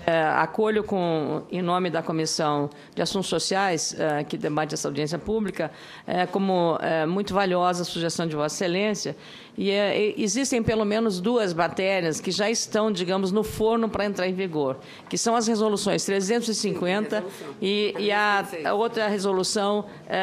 Acolho em nome da Comissão de Assuntos Sociais, que debate essa audiência pública, como muito valiosa a sugestão de Vossa Excelência. E existem pelo menos duas matérias que já estão, digamos, no forno para entrar em vigor, que são as resoluções 350 e a outra resolução,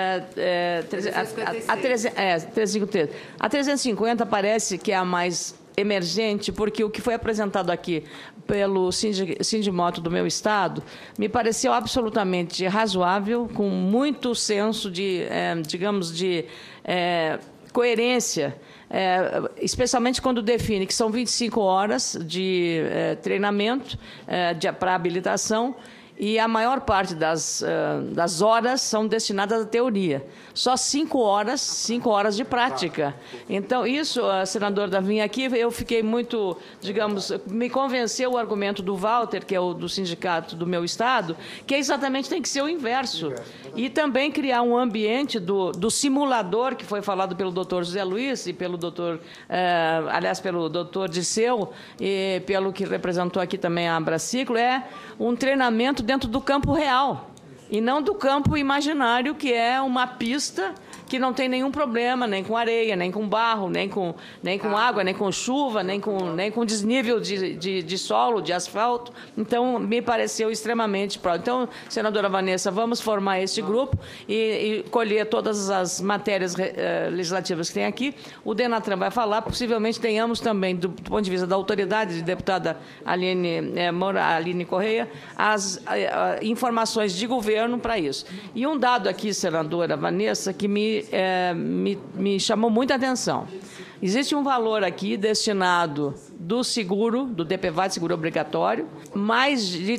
353. A 350 parece que é a mais emergente, porque o que foi apresentado aqui pelo Sindimoto do meu estado me pareceu absolutamente razoável, com muito senso de, digamos, de coerência, especialmente quando define que são 25 horas de treinamento para habilitação, e a maior parte das horas são destinadas à teoria. Só 5 horas de prática. Então, isso, senador Davi, aqui eu fiquei muito, digamos, me convenceu o argumento do Walter, que é o do sindicato do meu estado, que exatamente tem que ser o inverso. E também criar um ambiente do simulador, que foi falado pelo doutor José Luiz e pelo doutor, aliás, pelo doutor Disseu, e pelo que representou aqui também a Abraciclo, um treinamento dentro do campo real, e não do campo imaginário, que é uma pista que não tem nenhum problema, nem com areia, nem com barro, nem com água, nem com chuva, nem com desnível de solo, de asfalto. Então, me pareceu extremamente próximo. Então, senadora Vanessa, vamos formar este grupo e colher todas as matérias legislativas que tem aqui. O Denatran vai falar, possivelmente tenhamos também, do ponto de vista da autoridade, de deputada Aline Correia, as informações de governo para isso. E um dado aqui, senadora Vanessa, que me chamou muita atenção. Existe um valor aqui destinado do seguro, do DPVAT, seguro obrigatório, mais de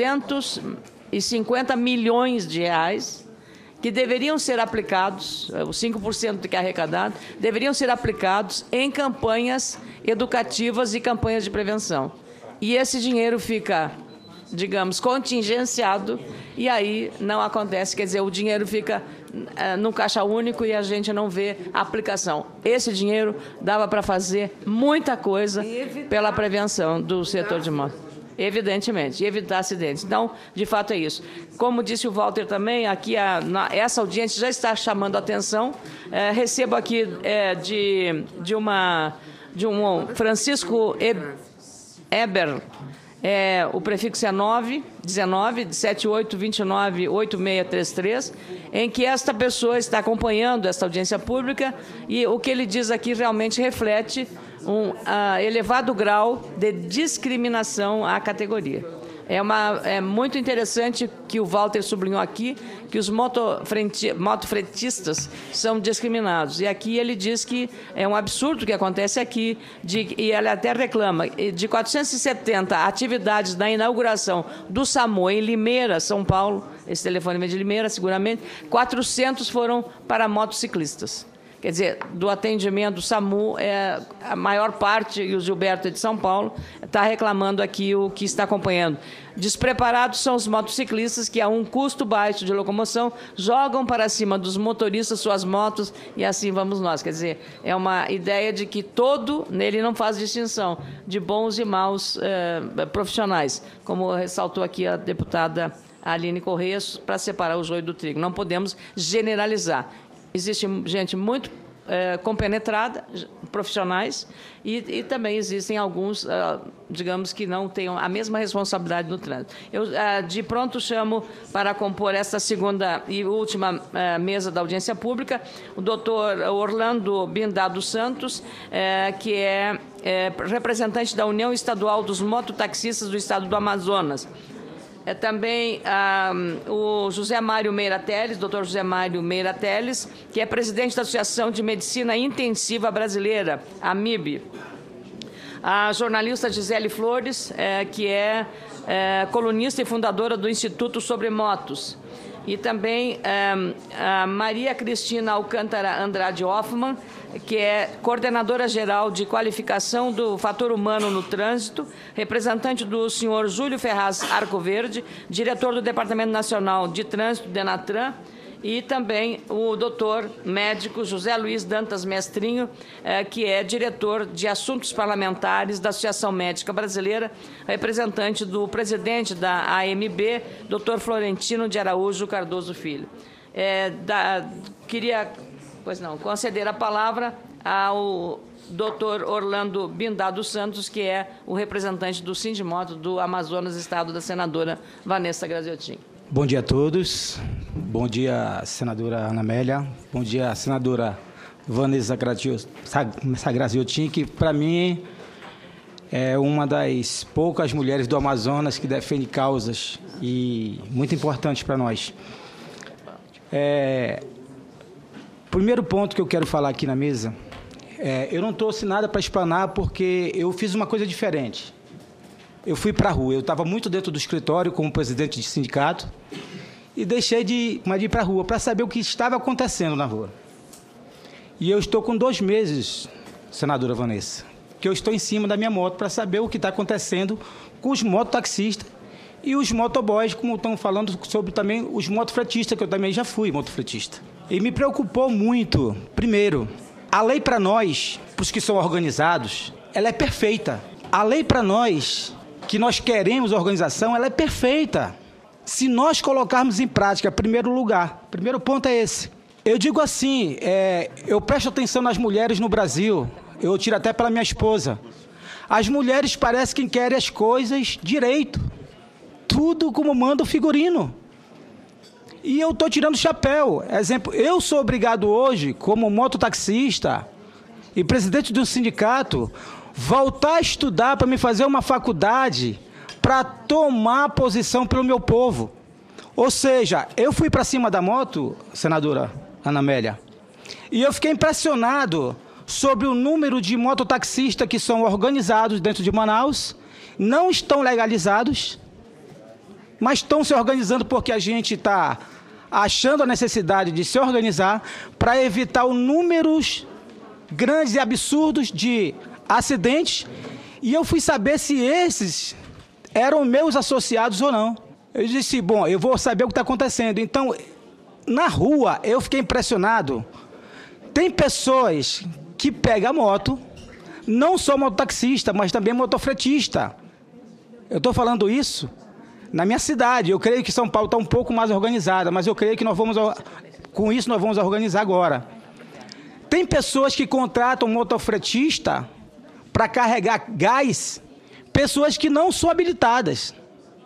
350 milhões de reais, que deveriam ser aplicados, os 5% do que é arrecadado, deveriam ser aplicados em campanhas educativas e campanhas de prevenção. E esse dinheiro fica, digamos, contingenciado, e aí não acontece, quer dizer, o dinheiro fica no caixa único e a gente não vê a aplicação. Esse dinheiro dava para fazer muita coisa pela prevenção do setor de moto. Evidentemente, e evitar acidentes. Então, de fato, é isso. Como disse o Walter também, aqui essa audiência já está chamando a atenção. Recebo aqui de um Francisco Eber, o prefixo é 19 7829 8633, em que esta pessoa está acompanhando esta audiência pública, e o que ele diz aqui realmente reflete um elevado grau de discriminação à categoria. É muito interessante que o Walter sublinhou aqui que os motofretistas são discriminados. E aqui ele diz que é um absurdo o que acontece aqui, e ele até reclama, de 470 atividades na inauguração do SAMU em Limeira, São Paulo, esse telefone vem de Limeira, seguramente, 400 foram para motociclistas. Quer dizer, do atendimento do SAMU, a maior parte, e o Gilberto é de São Paulo, está reclamando aqui o que está acompanhando. Despreparados são os motociclistas que, a um custo baixo de locomoção, jogam para cima dos motoristas suas motos, e assim vamos nós. Quer dizer, é uma ideia de que nele não faz distinção de bons e maus profissionais, como ressaltou aqui a deputada Aline Correia, para separar o joio do trigo. Não podemos generalizar. Existe gente muito compenetrada, profissionais, e também existem alguns, digamos, que não tenham a mesma responsabilidade no trânsito. Eu, de pronto, chamo para compor esta segunda e última mesa da audiência pública o doutor Orlando Bindá dos Santos, que é representante da União Estadual dos Mototaxistas do Estado do Amazonas. Também o José Mário Meira Teles, doutor José Mário Meira Teles, que é presidente da Associação de Medicina Intensiva Brasileira, AMIB. A jornalista Gisele Flores, que é colunista e fundadora do Instituto Sobre Motos. E também a Maria Cristina Alcântara Andrade Hoffmann, que é coordenadora geral de qualificação do fator humano no trânsito, representante do senhor Júlio Ferraz Arcoverde, diretor do Departamento Nacional de Trânsito, Denatran, e também o doutor médico José Luiz Dantas Mestrinho, que é diretor de Assuntos Parlamentares da Associação Médica Brasileira, representante do presidente da AMB, doutor Florentino de Araújo Cardoso Filho. Queria, conceder a palavra ao doutor Orlando Bindá dos Santos, que é o representante do Sindimoto do Amazonas, estado da senadora Vanessa Graziotin. Bom dia a todos. Bom dia, senadora Ana Amélia. Bom dia, senadora Vanessa Graziotin, que, para mim, é uma das poucas mulheres do Amazonas que defende causas e muito importantes para nós. Primeiro ponto que eu quero falar aqui na mesa, eu não trouxe nada para explanar porque eu fiz uma coisa diferente. Eu fui para a rua, eu estava muito dentro do escritório como presidente de sindicato e deixei de ir para a rua para saber o que estava acontecendo na rua. E eu estou com 2 meses, senadora Vanessa, que eu estou em cima da minha moto para saber o que está acontecendo com os mototaxistas e os motoboys, como estão falando sobre também os motofretistas, que eu também já fui motofretista. E me preocupou muito, primeiro, a lei para nós, para os que são organizados, ela é perfeita. A lei para nós, que nós queremos organização, ela é perfeita. Se nós colocarmos em prática, primeiro lugar, primeiro ponto é esse. Eu digo assim, eu presto atenção nas mulheres no Brasil, eu tiro até pela minha esposa. As mulheres parecem que querem as coisas direito, tudo como manda o figurino. E eu estou tirando o chapéu. Exemplo, eu sou obrigado hoje, como mototaxista e presidente de um sindicato, voltar a estudar para me fazer uma faculdade para tomar posição pelo meu povo. Ou seja, eu fui para cima da moto, senadora Ana Amélia, e eu fiquei impressionado sobre o número de mototaxistas que são organizados dentro de Manaus, não estão legalizados, mas estão se organizando porque a gente está achando a necessidade de se organizar para evitar os números grandes e absurdos de acidentes, e eu fui saber se esses eram meus associados ou não. Eu disse, bom, eu vou saber o que está acontecendo. Então, na rua, eu fiquei impressionado. Tem pessoas que pegam a moto, não só mototaxista, mas também motofretista. Eu estou falando isso na minha cidade. Eu creio que São Paulo está um pouco mais organizada, mas eu creio que com isso nós vamos organizar agora. Tem pessoas que contratam motofretista para carregar gás, pessoas que não são habilitadas.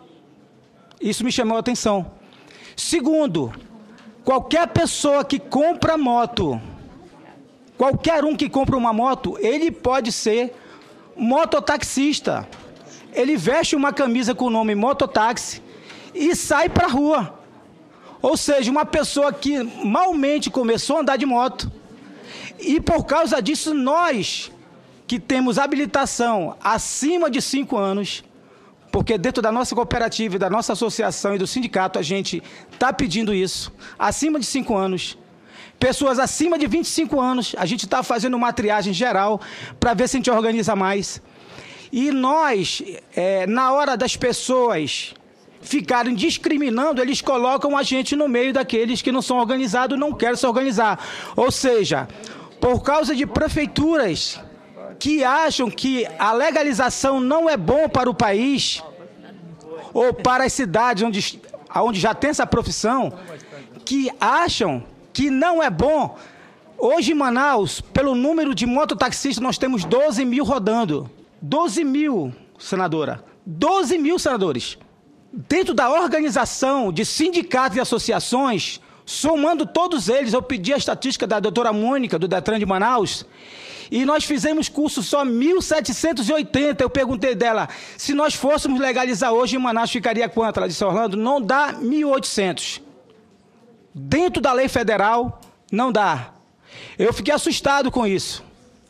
Isso me chamou a atenção. Segundo, qualquer pessoa que compra moto, qualquer um que compra uma moto, ele pode ser mototaxista. Ele veste uma camisa com o nome mototáxi e sai para a rua. Ou seja, uma pessoa que malmente começou a andar de moto. E por causa disso, nós que temos habilitação acima de 5 anos, porque dentro da nossa cooperativa, da nossa associação e do sindicato, a gente está pedindo isso, acima de 5 anos. Pessoas acima de 25 anos, a gente está fazendo uma triagem geral para ver se a gente organiza mais. E nós, na hora das pessoas ficarem discriminando, eles colocam a gente no meio daqueles que não são organizados e não querem se organizar. Ou seja, por causa de prefeituras que acham que a legalização não é bom para o país, ou para as cidades onde já tem essa profissão, que acham que não é bom. Hoje em Manaus, pelo número de mototaxistas, nós temos 12 mil rodando. 12 mil, senadora. 12 mil senadores. Dentro da organização de sindicatos e associações, somando todos eles, eu pedi a estatística da doutora Mônica, do Detran de Manaus, e nós fizemos curso só 1.780. Eu perguntei dela, se nós fôssemos legalizar hoje em Manaus, ficaria quanto? Ela disse, Orlando, não dá 1.800. Dentro da lei federal, não dá. Eu fiquei assustado com isso.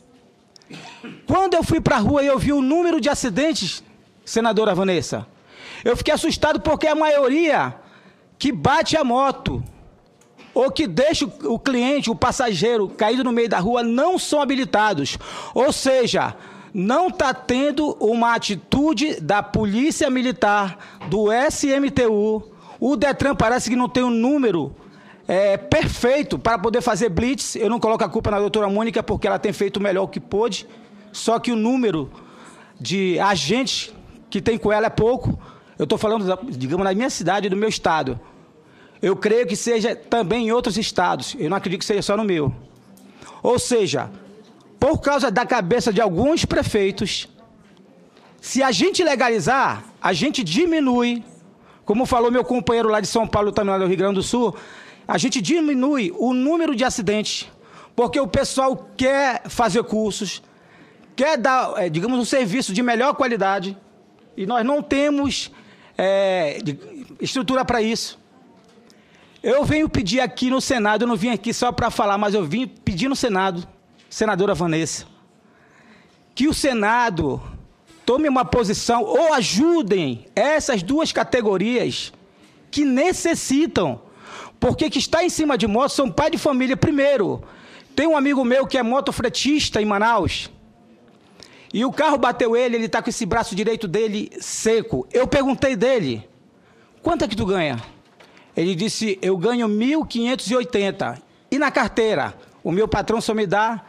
Quando eu fui para a rua e eu vi o número de acidentes, senadora Vanessa, eu fiquei assustado porque a maioria que bate a moto ou que deixa o cliente, o passageiro, caído no meio da rua, não são habilitados. Ou seja, não está tendo uma atitude da Polícia Militar, do SMTU, o Detran parece que não tem um número perfeito para poder fazer blitz. Eu não coloco a culpa na doutora Mônica, porque ela tem feito o melhor que pôde, só que o número de agentes que tem com ela é pouco. Eu estou falando, digamos, na minha cidade, do meu estado. Eu creio que seja também em outros estados. Eu não acredito que seja só no meu. Ou seja, por causa da cabeça de alguns prefeitos, se a gente legalizar, a gente diminui, como falou meu companheiro lá de São Paulo, também lá do Rio Grande do Sul, a gente diminui o número de acidentes, porque o pessoal quer fazer cursos, quer dar, digamos, um serviço de melhor qualidade, e nós não temos estrutura para isso. Eu venho pedir aqui no Senado, eu não vim aqui só para falar, mas eu vim pedir no Senado, senadora Vanessa, que o Senado tome uma posição ou ajudem essas duas categorias que necessitam, porque que está em cima de moto são pai de família. Primeiro, tem um amigo meu que é motofretista em Manaus, e o carro bateu ele está com esse braço direito dele seco. Eu perguntei dele, quanto é que tu ganha? Ele disse, eu ganho 1.580. E na carteira, o meu patrão só me dá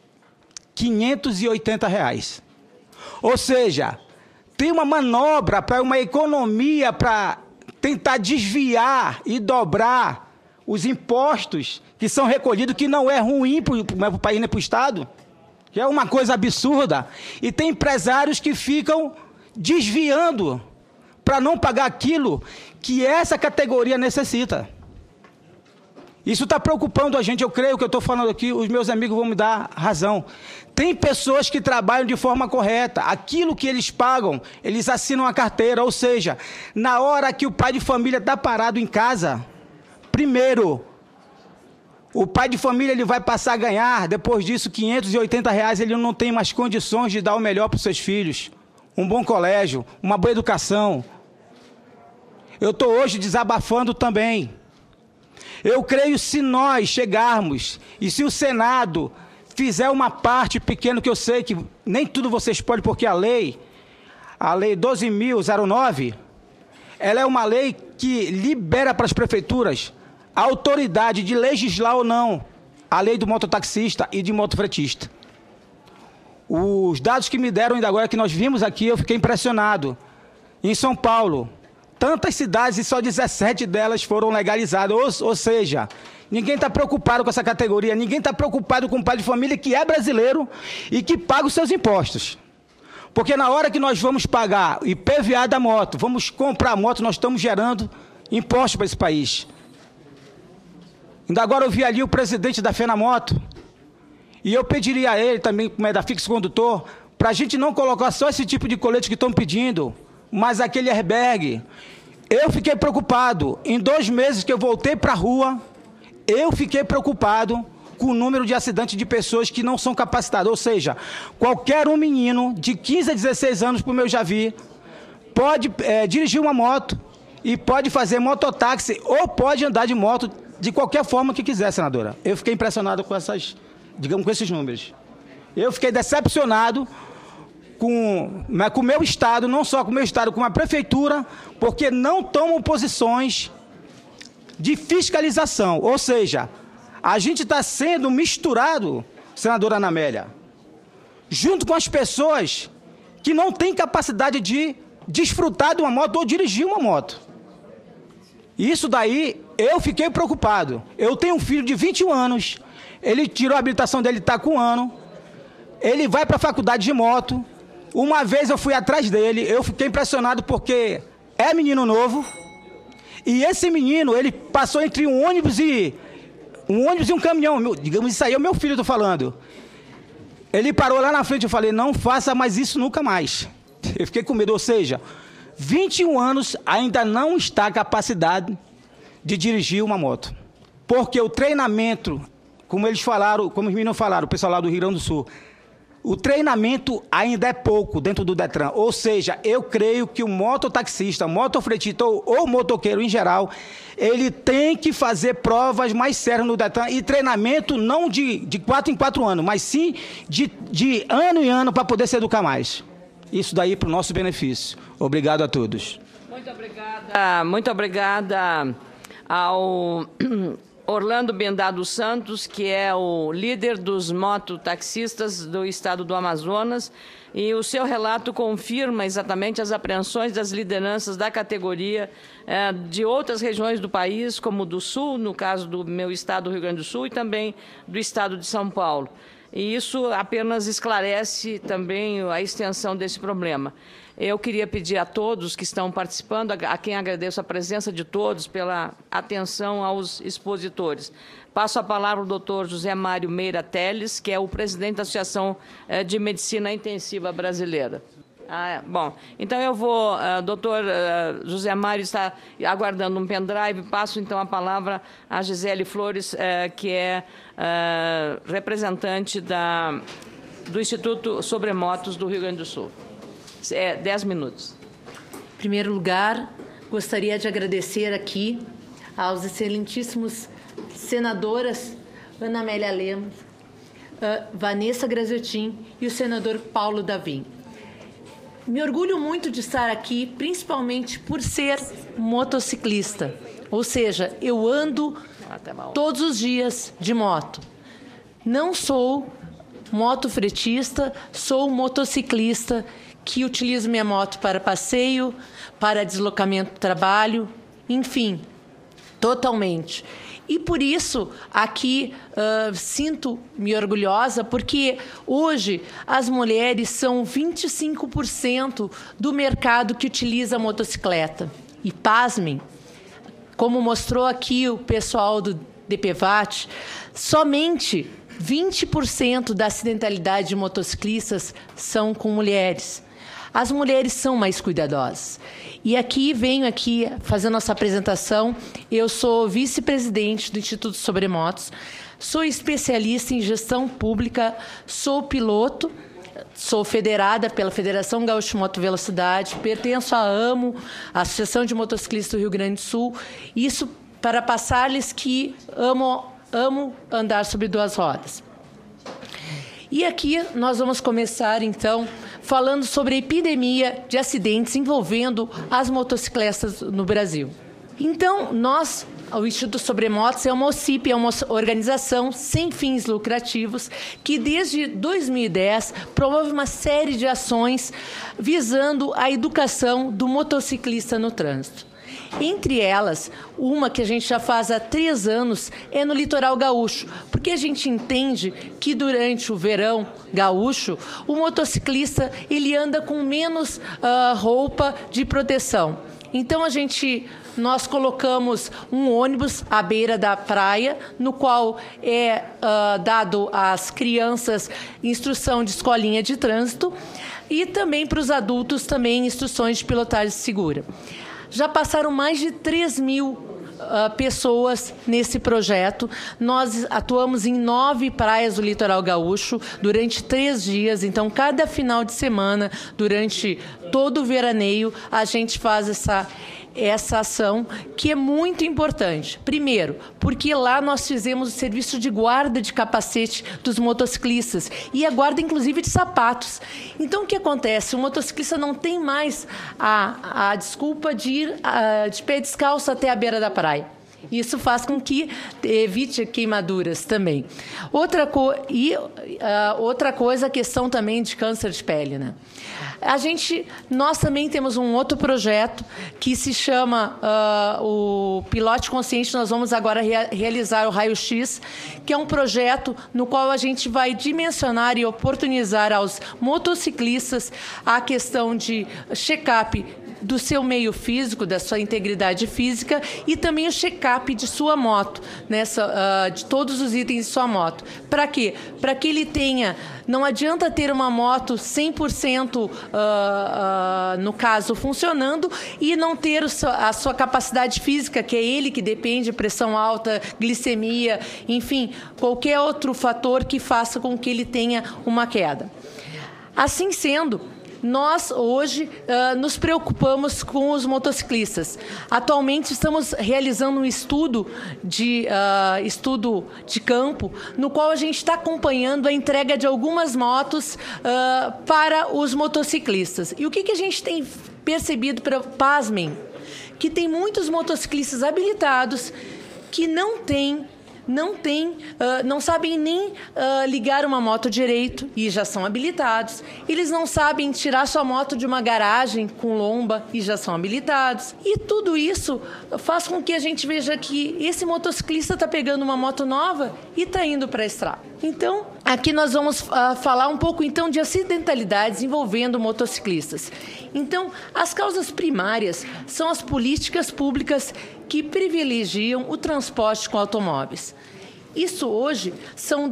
R$580. Ou seja, tem uma manobra para uma economia para tentar desviar e dobrar os impostos que são recolhidos, que não é ruim para o país nem para o Estado, que é uma coisa absurda. E tem empresários que ficam desviando para não pagar aquilo que essa categoria necessita. Isso está preocupando a gente. Eu creio que eu estou falando aqui, os meus amigos vão me dar razão. Tem pessoas que trabalham de forma correta. Aquilo que eles pagam, eles assinam a carteira. Ou seja, na hora que o pai de família está parado em casa, primeiro, o pai de família ele vai passar a ganhar, depois disso, R$580, ele não tem mais condições de dar o melhor para os seus filhos. Um bom colégio, uma boa educação. Eu estou hoje desabafando também. Eu creio, se nós chegarmos, e se o Senado fizer uma parte pequena, que eu sei que nem tudo vocês podem, porque a lei 12.009, ela é uma lei que libera para as prefeituras a autoridade de legislar ou não a lei do mototaxista e de motofretista. Os dados que me deram ainda agora, que nós vimos aqui, eu fiquei impressionado. Em São Paulo, tantas cidades e só 17 delas foram legalizadas. Ou seja, ninguém está preocupado com essa categoria, ninguém está preocupado com o pai de família que é brasileiro e que paga os seus impostos. Porque na hora que nós vamos pagar o IPVA da moto, vamos comprar a moto, nós estamos gerando impostos para esse país. Ainda agora eu vi ali o presidente da FenaMoto, e eu pediria a ele também, como é da Fixo Condutor, para a gente não colocar só esse tipo de colete que estão pedindo, mas aquele airbag. Eu fiquei preocupado. Em 2 meses que eu voltei para a rua, eu fiquei preocupado com o número de acidentes de pessoas que não são capacitadas. Ou seja, qualquer um menino de 15 a 16 anos, como eu já vi, pode dirigir uma moto e pode fazer mototáxi ou pode andar de moto de qualquer forma que quiser, senadora. Eu fiquei impressionado com com esses números. Eu fiquei decepcionado com o meu estado, não só com o meu estado, com a prefeitura, porque não tomam posições de fiscalização. Ou seja, a gente está sendo misturado, senadora Ana Amélia, junto com as pessoas que não têm capacidade de desfrutar de uma moto ou dirigir uma moto. Isso daí, eu fiquei preocupado. Eu tenho um filho de 21 anos, ele tirou a habilitação dele, está com 1 ano, ele vai para a faculdade de moto. Uma vez eu fui atrás dele, eu fiquei impressionado porque é menino novo, e esse menino, ele passou entre um ônibus e um caminhão, digamos, isso aí é o meu filho, estou falando. Ele parou lá na frente, eu falei, não faça mais isso nunca mais. Eu fiquei com medo, ou seja, 21 anos ainda não está capacitado de dirigir uma moto. Porque o treinamento, como eles falaram, como os meninos falaram, o pessoal lá do Rio Grande do Sul, o treinamento ainda é pouco dentro do Detran. Ou seja, eu creio que o mototaxista, motofretista ou motoqueiro em geral, ele tem que fazer provas mais sérias no Detran e treinamento não de 4 em 4 anos, mas sim de ano em ano para poder se educar mais. Isso daí para o nosso benefício. Obrigado a todos. Muito obrigada ao Orlando Bendá dos Santos, que é o líder dos mototaxistas do estado do Amazonas, e o seu relato confirma exatamente as apreensões das lideranças da categoria de outras regiões do país, como do Sul, no caso do meu estado, do Rio Grande do Sul, e também do estado de São Paulo. E isso apenas esclarece também a extensão desse problema. Eu queria pedir a todos que estão participando, a quem agradeço a presença de todos, pela atenção aos expositores. Passo a palavra ao doutor José Mário Meira Teles, que é o presidente da Associação de Medicina Intensiva Brasileira. Bom, então eu vou, doutor José Mário está aguardando um pendrive, passo então a palavra a Gisele Flores, que é representante do Instituto Sobre Motos do Rio Grande do Sul. 10 minutos. Em primeiro lugar, gostaria de agradecer aqui aos excelentíssimos senadoras Ana Amélia Lemos, Vanessa Graziotin e o senador Paulo Davim. Me orgulho muito de estar aqui, principalmente por ser motociclista, ou seja, eu ando todos os dias de moto. Não sou motofretista, sou motociclista que utilizo minha moto para passeio, para deslocamento do trabalho, totalmente. E por isso, aqui, sinto-me orgulhosa, porque hoje as mulheres são 25% do mercado que utiliza a motocicleta. E pasmem, como mostrou aqui o pessoal do DPVAT, somente 20% da acidentalidade de motociclistas são com mulheres. As mulheres são mais cuidadosas. E venho aqui fazer nossa apresentação. Eu sou vice-presidente do Instituto Sobre Motos, sou especialista em gestão pública, sou piloto, sou federada pela Federação Gaúcha de Motovelocidade, pertenço à AMO, a Associação de Motociclistas do Rio Grande do Sul. Isso para passar-lhes que amo andar sobre duas rodas. E aqui nós vamos começar, então, falando sobre a epidemia de acidentes envolvendo as motocicletas no Brasil. Então, o Instituto Sobre Motos é uma OCIP, é uma organização sem fins lucrativos que, desde 2010, promove uma série de ações visando a educação do motociclista no trânsito. Entre elas, uma que a gente já faz há 3 anos é no litoral gaúcho, porque a gente entende que durante o verão gaúcho, o motociclista ele anda com menos roupa de proteção. Então, nós colocamos um ônibus à beira da praia, no qual é dado às crianças instrução de escolinha de trânsito e também para os adultos também instruções de pilotagem segura. Já passaram mais de 3.000 pessoas nesse projeto. Nós atuamos em 9 praias do litoral gaúcho durante 3 dias. Então, cada final de semana, durante todo o veraneio, a gente faz essa ação, que é muito importante. Primeiro, porque lá nós fizemos o serviço de guarda de capacete dos motociclistas e a guarda, inclusive, de sapatos. Então, o que acontece? O motociclista não tem mais a desculpa de ir de pé descalço até a beira da praia. Isso faz com que evite queimaduras também. Outra coisa, a questão também de câncer de pele, né? Nós também temos um outro projeto que se chama o Pilote Consciente. Nós vamos agora realizar o Raio-X, que é um projeto no qual a gente vai dimensionar e oportunizar aos motociclistas a questão de check-up do seu meio físico, da sua integridade física e também o check-up de sua moto, de todos os itens de sua moto. Para quê? Para que ele tenha... Não adianta ter uma moto 100%, no caso, funcionando e não ter a sua capacidade física, que é ele que depende, pressão alta, glicemia, enfim, qualquer outro fator que faça com que ele tenha uma queda. Assim sendo, nós, hoje, nos preocupamos com os motociclistas. Atualmente, estamos realizando um estudo de campo, no qual a gente está acompanhando a entrega de algumas motos para os motociclistas. E o que a gente tem percebido, pasmem, que tem muitos motociclistas habilitados que não têm não sabem nem ligar uma moto direito e já são habilitados. Eles não sabem tirar sua moto de uma garagem com lomba e já são habilitados. E tudo isso faz com que a gente veja que esse motociclista está pegando uma moto nova e está indo para a estrada. Então, aqui nós vamos falar um pouco então de acidentalidades envolvendo motociclistas. Então, as causas primárias são as políticas públicas que privilegiam o transporte com automóveis. Isso hoje são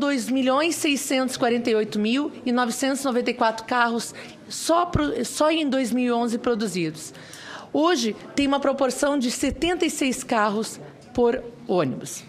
2.648.994 carros só em 2011 produzidos. Hoje tem uma proporção de 76 carros por ônibus.